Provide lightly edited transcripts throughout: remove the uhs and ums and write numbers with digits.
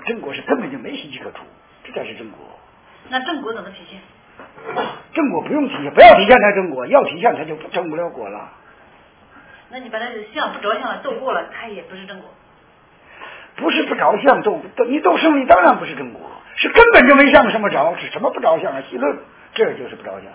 正果是根本就没稀奇可出，这才是正果。 那正果怎么体现？ 正果不用体现，不要体现才正果，要体现它就成不了果了。 那你把它相不着相了斗过了，它也不是正果。 不是不着相你斗胜利当然不是正果，是根本就没相什么着，是什么不着相啊？细论，这就是不着相。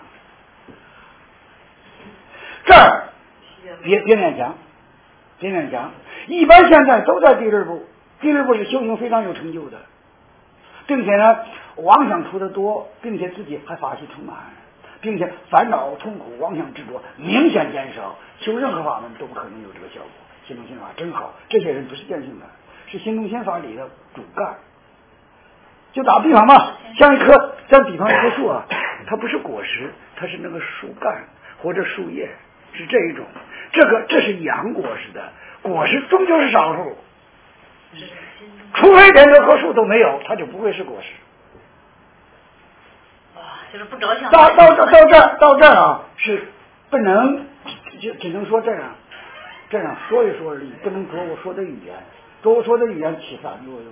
这儿别勉强，别勉强。一般现在都在第六步，第六步是修行非常有成就的，并且呢，妄想出的多，并且自己还法喜充满，并且烦恼、痛苦、妄想执着明显减少，修任何法门都不可能有这个效果。心动心法真好，这些人不是见性的，是心动心法里的主干。就打比方吧，像一棵树啊，它不是果实，它是那个树干或者树叶，是这一种。这是阳果实的，果实终究是少数，除非连这棵树都没有，它就不会是果实。 就是不着相。 到这儿啊，是不能，就只能说这样说一说而已，不能着我说的语言，着我说的语言起反作用。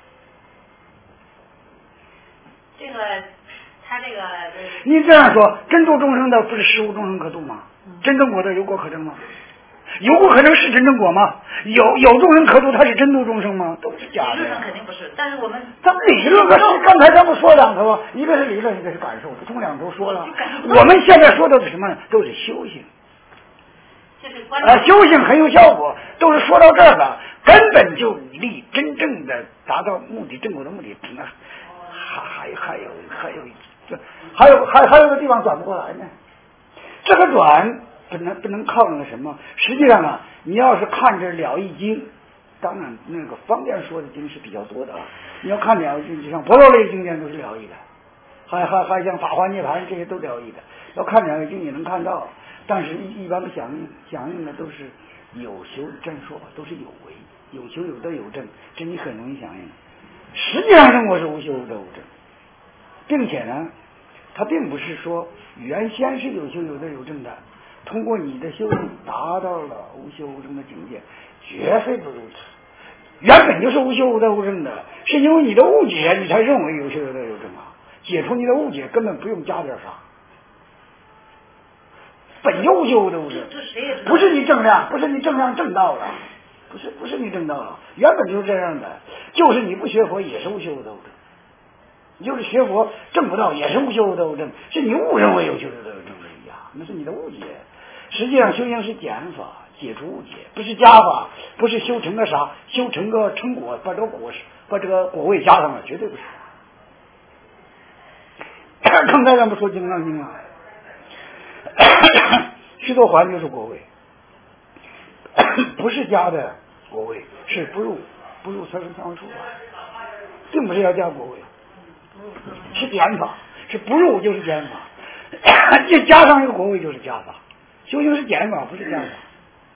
这个，他这个， 你这样说，真度众生的不是实无众生可度吗？真正果的有果可证吗？有果可证是真正果吗？有众生可度，他是真度众生吗？都是假的。 理论上肯定不是，但是我们咱们理论和刚才咱们说两头，一个是理论，一个是感受，从两头说了。我们现在说的是什么呢？都是修行。修行很有效果，都是说到这儿了，根本就离真正的达到目的正果的目的，那还有个地方转不过来呢。这个转不能靠那个什么，实际上啊，你要是看着《了义经》，当然那个方便说的经是比较多的啊。你要看《了义经》，就像婆罗类经典都是了义的，还像《法华涅槃》这些都了义的。要看《了义经》也能看到。但是一般的响应的都是有修正说法，都是有为，有修有德有正，这你很容易响应。实际上中国是无修无德无正，并且呢，它并不是说原先是有修有德有正的，通过你的修行达到了无修无正的境界，绝非不如此。原本就是无修无德无正的，是因为你的误解，你才认为有修有德有正啊。解除你的误解，根本不用加点啥。本就无修无德无正，不是你正量正道了，不是你正道了，原本就是这样的，就是你不学佛也是无修无德无正，你就是学佛正不到也是无修无德无正，是你误认为有修有德有正而已啊，那是你的误解。实际上修行是减法，解除误解，不是加法，不是修成个啥，修成个成果，把这个果位加上了，绝对不是。刚才咱们说金刚经啊。须多洹就是果位，不是加的果位，是不入三生三位数法，并不是要加果位，是减法，是不入就是减法，就加上一个果位就是加法，修行是减法，不是加法。